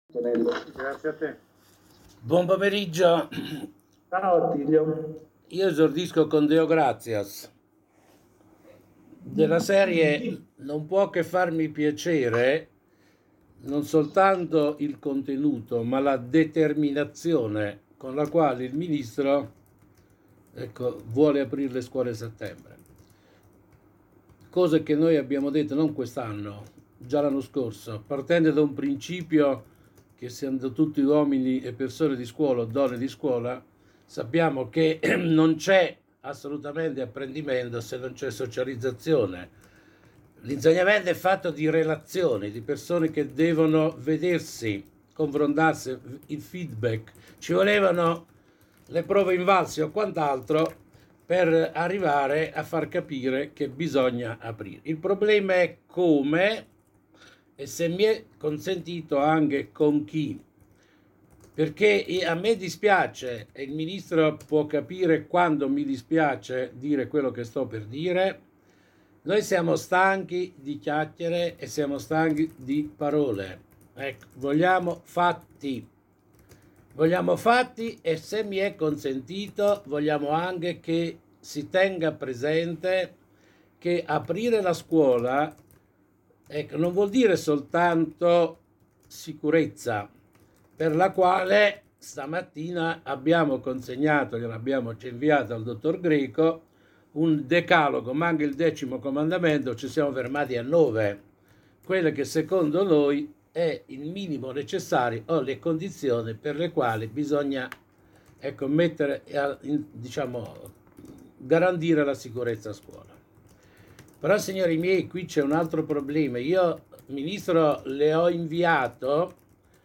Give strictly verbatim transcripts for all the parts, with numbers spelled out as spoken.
Grazie a te. Buon pomeriggio. Ciao Attilio. Io esordisco con Deo Gratias. Della serie non può che farmi piacere non soltanto il contenuto, ma la determinazione con la quale il ministro ecco, vuole aprire le scuole a settembre. Cose che noi abbiamo detto non quest'anno, già l'anno scorso, partendo da un principio che essendo tutti uomini e persone di scuola o donne di scuola, sappiamo che non c'è assolutamente apprendimento se non c'è socializzazione. L'insegnamento è fatto di relazioni, di persone che devono vedersi, confrontarsi, il feedback. Ci volevano le prove invalsi o quant'altro per arrivare a far capire che bisogna aprire. Il problema è come e se mi è consentito anche con chi, perché a me dispiace e il ministro può capire quando mi dispiace dire quello che sto per dire. Noi siamo stanchi di chiacchiere e siamo stanchi di parole. Ecco, vogliamo fatti. Vogliamo fatti e se mi è consentito vogliamo anche che si tenga presente che aprire la scuola ecco, non vuol dire soltanto sicurezza, per la quale stamattina abbiamo consegnato, gliel'abbiamo inviato al dottor Greco, un decalogo, ma anche il decimo comandamento, ci siamo fermati a nove, quelle che secondo noi è il minimo necessario o le condizioni per le quali bisogna ecco, mettere, diciamo, garantire la sicurezza a scuola. Però signori miei, qui c'è un altro problema. Io, ministro, le ho inviato,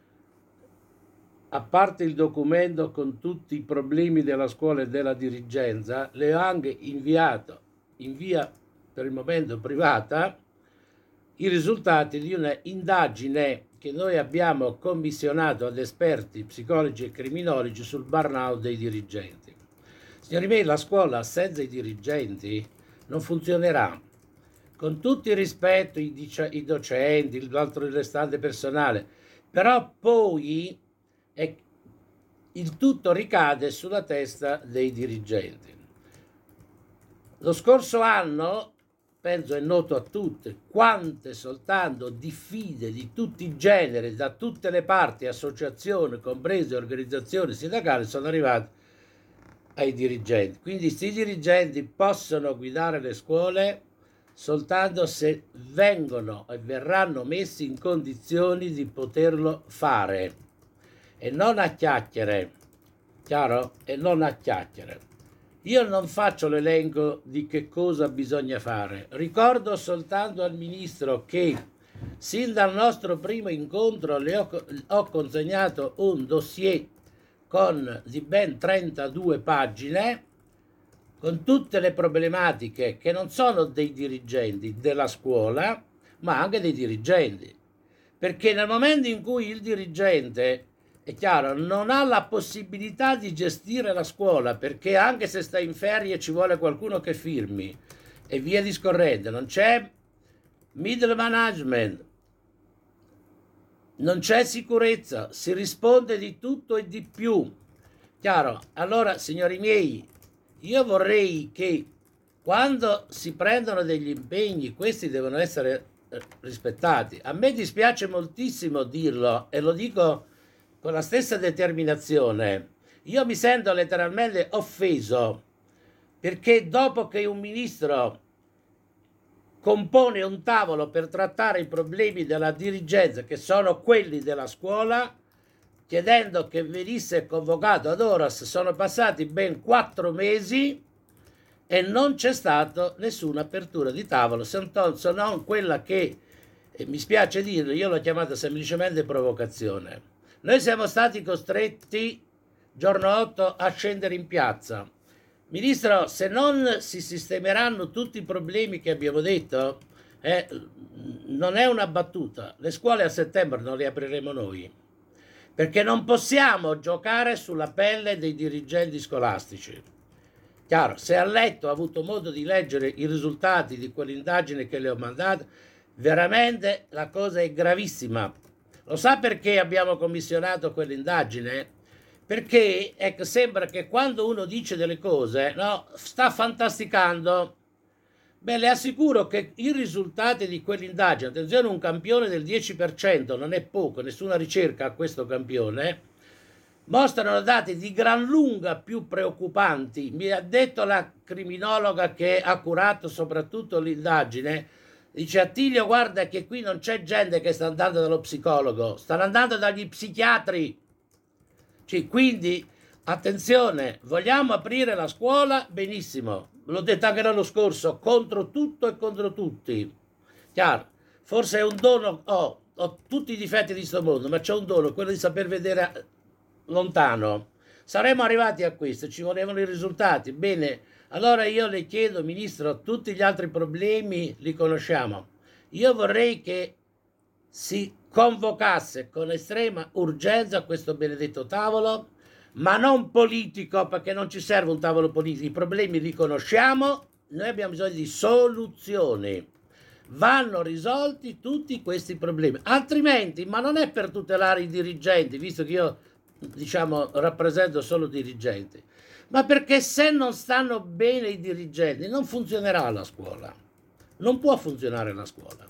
a parte il documento con tutti i problemi della scuola e della dirigenza, le ho anche inviato in via per il momento privata i risultati di una indagine che noi abbiamo commissionato ad esperti psicologi e criminologi sul burnout dei dirigenti. Signori miei, la scuola senza i dirigenti non funzionerà. Con tutto il rispetto, i, i docenti, l'altro restante personale, però poi è, il tutto ricade sulla testa dei dirigenti. Lo scorso anno, penso è noto a tutti, quante soltanto diffide di tutti i generi, da tutte le parti, associazioni, comprese organizzazioni sindacali, sono arrivate ai dirigenti. Quindi questi dirigenti possono guidare le scuole soltanto se vengono e verranno messi in condizioni di poterlo fare e non a chiacchiere, chiaro? E non a chiacchiere. Io non faccio l'elenco di che cosa bisogna fare, ricordo soltanto al ministro che sin dal nostro primo incontro le ho, ho consegnato un dossier con di ben trentadue pagine con tutte le problematiche che non sono dei dirigenti della scuola, ma anche dei dirigenti. Perché nel momento in cui il dirigente, è chiaro, non ha la possibilità di gestire la scuola, perché anche se sta in ferie ci vuole qualcuno che firmi, e via discorrendo, non c'è middle management, non c'è sicurezza, si risponde di tutto e di più. Chiaro? Allora, signori miei, io vorrei che quando si prendono degli impegni, questi devono essere rispettati. A me dispiace moltissimo dirlo e lo dico con la stessa determinazione. Io mi sento letteralmente offeso perché dopo che un ministro compone un tavolo per trattare i problemi della dirigenza, che sono quelli della scuola, chiedendo che venisse convocato ad horas, sono passati ben quattro mesi e non c'è stata nessuna apertura di tavolo, se non quella che, eh, mi spiace dirlo, io l'ho chiamata semplicemente provocazione. Noi siamo stati costretti, giorno otto, a scendere in piazza. Ministro, se non si sistemeranno tutti i problemi che abbiamo detto, eh, non è una battuta, le scuole a settembre non le apriremo noi, perché non possiamo giocare sulla pelle dei dirigenti scolastici. Chiaro, se ha letto, ha avuto modo di leggere i risultati di quell'indagine che le ho mandato, veramente la cosa è gravissima, Lo sa perché abbiamo commissionato quell'indagine? Perché ecco, sembra che quando uno dice delle cose, no, sta fantasticando. Beh, le assicuro che i risultati di quell'indagine, attenzione, un campione del dieci per cento non è poco, nessuna ricerca ha questo campione, mostrano dati di gran lunga più preoccupanti. Mi ha detto la criminologa che ha curato soprattutto l'indagine, dice: Attilio, guarda che qui non c'è gente che sta andando dallo psicologo, stanno andando dagli psichiatri. Cioè, quindi, attenzione, vogliamo aprire la scuola? Benissimo. L'ho detto anche l'anno scorso, contro tutto e contro tutti. Chiaro, forse è un dono, ho, ho tutti i difetti di sto mondo, ma c'è un dono, quello di saper vedere lontano. Saremmo arrivati a questo, ci volevano i risultati. Bene, allora io le chiedo, Ministro, tutti gli altri problemi li conosciamo. Io vorrei che si convocasse con estrema urgenza questo benedetto tavolo, ma non politico, perché non ci serve un tavolo politico, i problemi li conosciamo, noi abbiamo bisogno di soluzioni, vanno risolti tutti questi problemi, altrimenti, ma non è per tutelare i dirigenti, visto che io, diciamo, rappresento solo dirigenti, ma perché se non stanno bene i dirigenti non funzionerà la scuola, non può funzionare la scuola.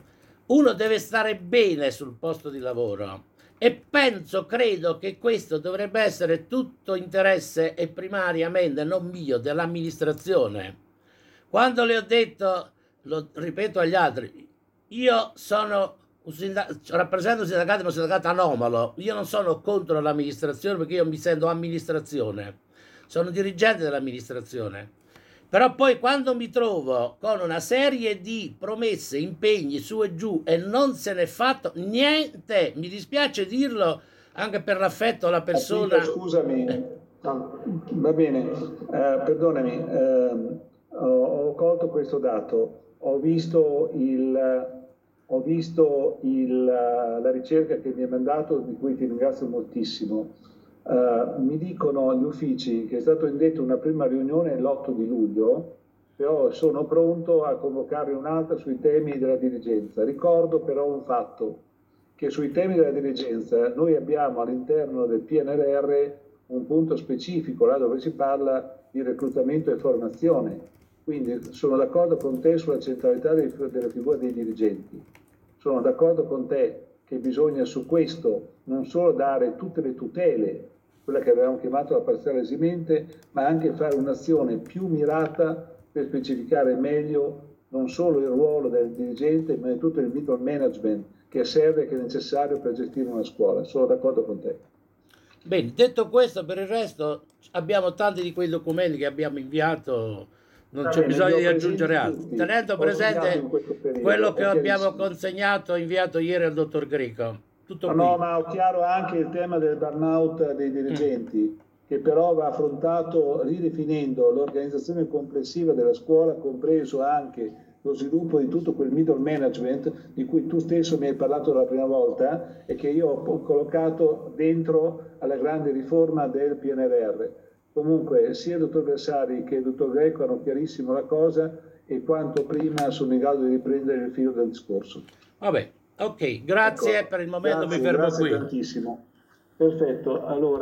Uno deve stare bene sul posto di lavoro e penso, credo che questo dovrebbe essere tutto interesse e primariamente non mio, dell'amministrazione. Quando le ho detto, lo ripeto agli altri, io sono un sindacato, rappresento un sindacato, ma un sindacato anomalo, io non sono contro l'amministrazione perché io mi sento amministrazione, sono dirigente dell'amministrazione. Però poi quando mi trovo con una serie di promesse, impegni su e giù e non se n'è fatto niente, mi dispiace dirlo anche per l'affetto alla persona. Attilio, scusami, no, va bene, eh, perdonami, eh, ho, ho colto questo dato, ho visto, il, ho visto il, la ricerca che mi hai mandato, di cui ti ringrazio moltissimo. Uh, mi dicono gli uffici che è stata indetta una prima riunione l'otto di luglio, però sono pronto a convocarne un'altra sui temi della dirigenza. Ricordo però un fatto, che sui temi della dirigenza noi abbiamo all'interno del P N R R un punto specifico, là dove si parla di reclutamento e formazione. Quindi sono d'accordo con te sulla centralità della figura dei dirigenti. Sono d'accordo con te che bisogna su questo non solo dare tutte le tutele, quella che avevamo chiamato la parziale esimente, ma anche fare un'azione più mirata per specificare meglio non solo il ruolo del dirigente, ma tutto il middle management che serve e che è necessario per gestire una scuola. Sono d'accordo con te. Bene, detto questo, per il resto abbiamo tanti di quei documenti che abbiamo inviato, non c'è bisogno di aggiungere altro. Tenendo presente quello che abbiamo consegnato, inviato ieri al dottor Greco. Tutto no, qui. no, ma ho chiaro anche il tema del burnout dei dirigenti, mm. che però va affrontato ridefinendo l'organizzazione complessiva della scuola, compreso anche lo sviluppo di tutto quel middle management di cui tu stesso mi hai parlato la prima volta e che io ho collocato dentro alla grande riforma del P N R R. Comunque sia il dottor Bersari che il dottor Greco hanno chiarissimo la cosa e quanto prima sono in grado di riprendere il filo del discorso. Vabbè. Ok, grazie, ecco, per il momento grazie, mi fermo grazie qui. Grazie tantissimo. Perfetto, allora.